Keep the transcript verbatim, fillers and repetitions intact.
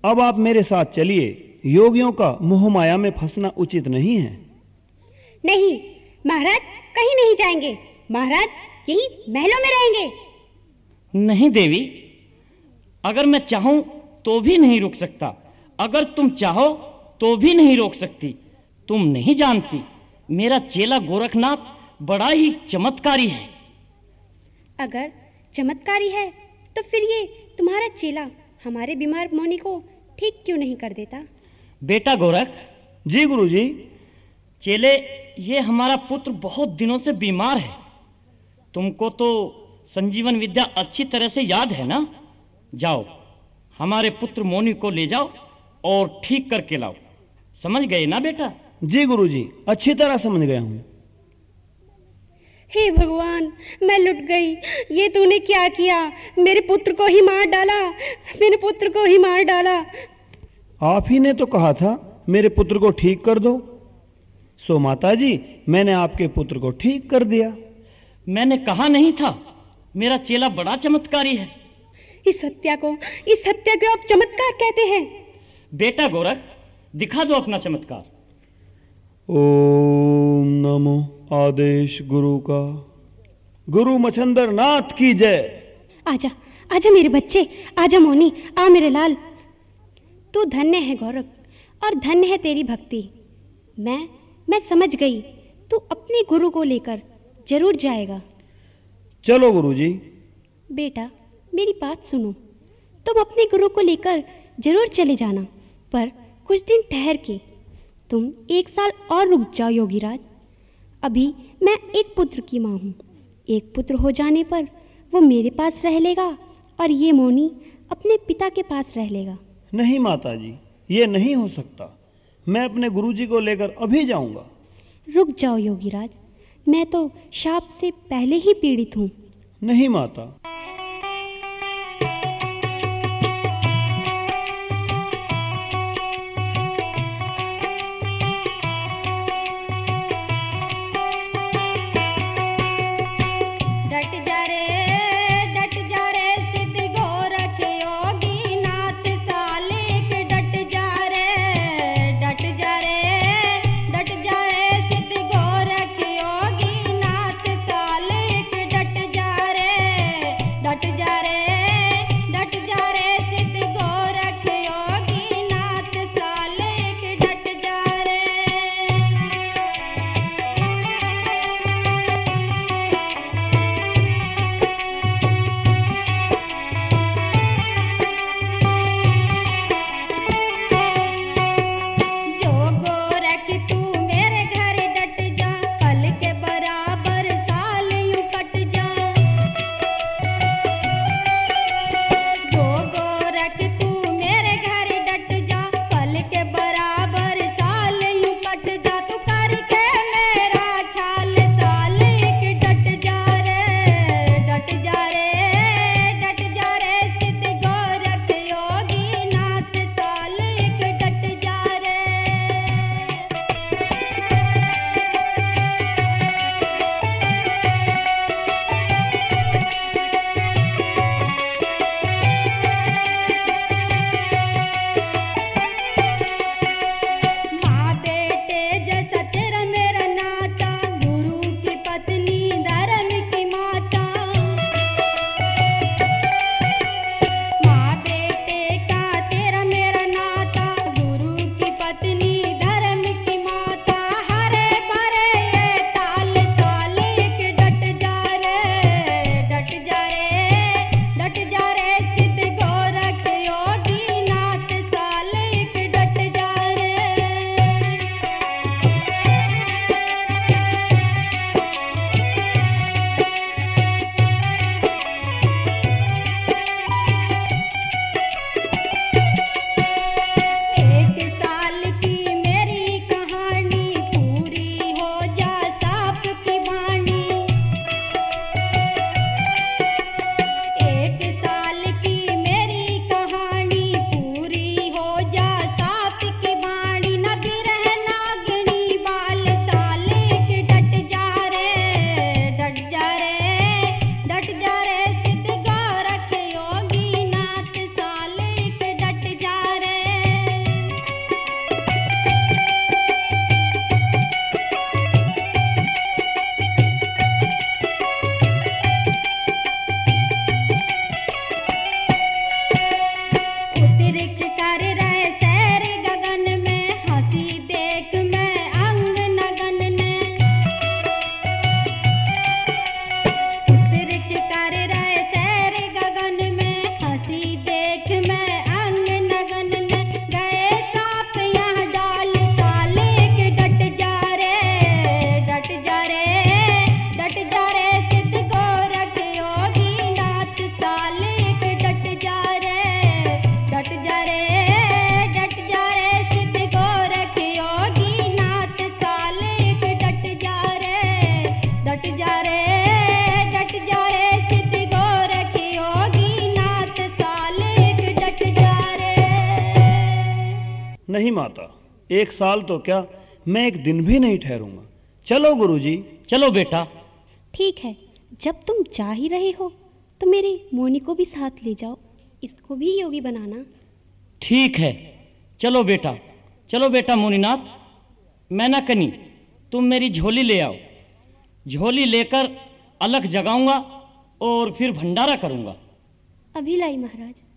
अब आप मेरे साथ चलिए। योगियों का मोह माया में फंसना उचित नहीं है। नहीं महाराज, कहीं नहीं जाएंगे। महाराज यही महलों में रहेंगे। नहीं देवी, अगर मैं चाहूं तो भी नहीं रुक सकता। अगर तुम चाहो तो भी नहीं रोक सकती। तुम नहीं जानती, मेरा चेला गोरखनाथ बड़ा ही चमत्कारी है। अगर चमत्कारी है तो फिर ये तुम्हारा चेला हमारे बीमार मौनी को ठीक क्यों नहीं कर देता? बेटा गोरख। जी गुरुजी। चेले, ये हमारा पुत्र बहुत दिनों से बीमार है। तुमको तो संजीवन विद्या अच्छी तरह से याद है ना? जाओ, हमारे पुत्र मोनी को ले जाओ और ठीक करके लाओ। समझ गए ना बेटा? जी गुरुजी, अच्छी तरह समझ गया हूँ। हे भगवान, मैं लुट गई। ये तूने क्या किया? मेरे पुत्र को ही मार डाला। मेरे पुत्र को ही मार डाला। आप ही ने तो कहा था मेरे पुत्र को ठीक कर दो। सो माता जी, मैंने आपके पुत्र को ठीक कर दिया। मैंने कहा नहीं था मेरा चेला बड़ा चमत्कारी है? इस हत्या को इस हत्या को आप चमत्कार कहते हैं? बेटा गोरख, दिखा दो अपना चमत्कार। ओम नमो आदेश गुरु का। गुरु मछंदर नाथ की जय। आजा आजा मेरे बच्चे, आजा मोनी, आ मेरे लाल। तू धन्य है गोरख और धन्य है तेरी भक्ति। मैं मैं समझ गई, तू अपने गुरु को लेकर जरूर जाएगा। चलो गुरुजी। बेटा मेरी बात सुनो, तुम अपने गुरु को लेकर जरूर चले जाना, पर कुछ दिन ठहर के। तुम एक साल और रुक जाओ योगीराज। अभी मैं एक पुत्र की माँ हूँ। एक पुत्र हो जाने पर वो मेरे पास रह लेगा और ये मोनी अपने पिता के पास रह लेगा। नहीं माता जी, ये नहीं हो सकता। मैं अपने गुरुजी को लेकर अभी जाऊंगा। रुक जाओ योगीराज, मैं तो शाप से पहले ही पीड़ित हूँ। नहीं माता। नहीं माता, एक साल तो क्या, मैं एक दिन भी नहीं ठहरूंगा। चलो गुरुजी। चलो बेटा। ठीक है, जब तुम जा ही रहे हो तो मेरे मोनी को भी साथ ले जाओ, इसको भी योगी बनाना। ठीक है, चलो बेटा। चलो बेटा मोनीनाथ। मैनाकनी, तुम मेरी झोली ले आओ। झोली लेकर अलख जगाऊंगा और फिर भंडारा करूंगा। अभी लाई महाराज।